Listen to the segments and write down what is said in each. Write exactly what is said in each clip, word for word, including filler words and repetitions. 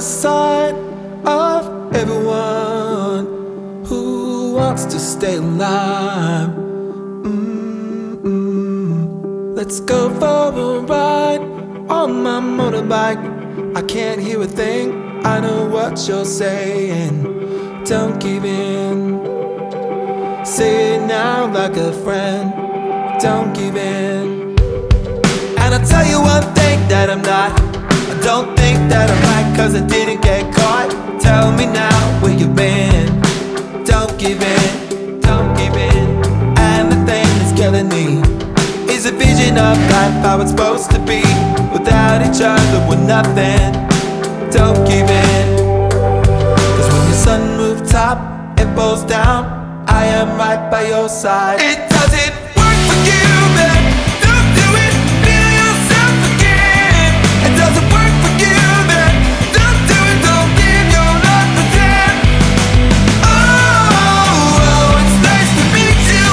side of everyone who wants to stay alive. Mm-mm. Let's go for a ride on my motorbike. I can't hear a thing, I know what you're saying. Don't give in. Say it now like a friend. Don't give in. And I'll tell you one thing that I'm not. I don't think that I'm right, cause I didn't get caught. Tell me now where you've been. Don't give in, don't give in. And the thing that's killing me is a vision of life, how it's supposed to be. Without each other we're nothing. Don't give in. Cause when your sun rooftop it falls down, I am right by your side. It doesn't work for you, man. Don't do it, feel yourself again. It doesn't work for you, man. Don't do it, don't live your life pretend. Oh, oh, it's nice to meet you.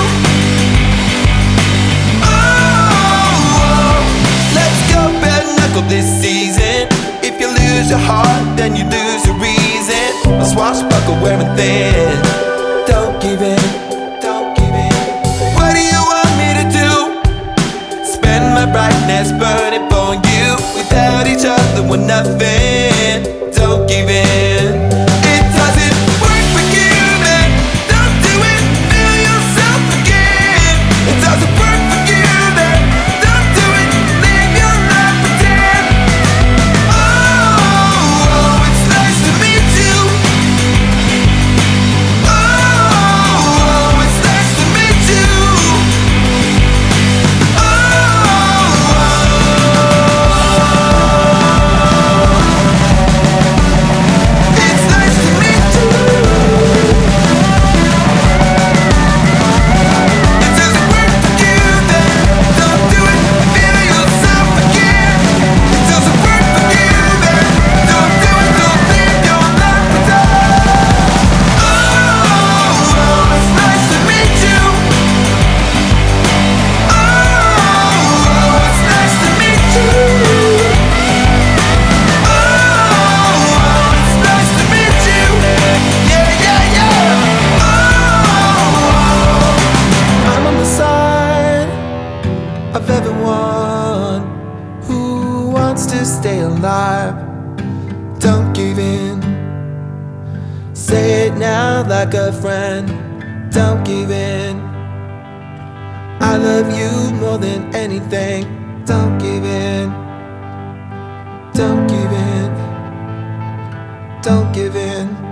Oh, oh, let's go bare knuckle this season. If you lose your heart, then you lose your reason. A swashbuckle wearing thin. Don't give in, don't give in. What do you want me to do? Spend my brightness burning for you. Without each other we're nothing. Don't give in. It doesn't work for you, man. Don't do it, feel yourself again. It doesn't work for you, man. Don't do it, live your life pretend. Oh, oh, it's nice to meet you. Of everyone who wants to stay alive. Don't give in. Say it now like a friend. Don't give in. I love you more than anything. Don't give in. Don't give in. Don't give in.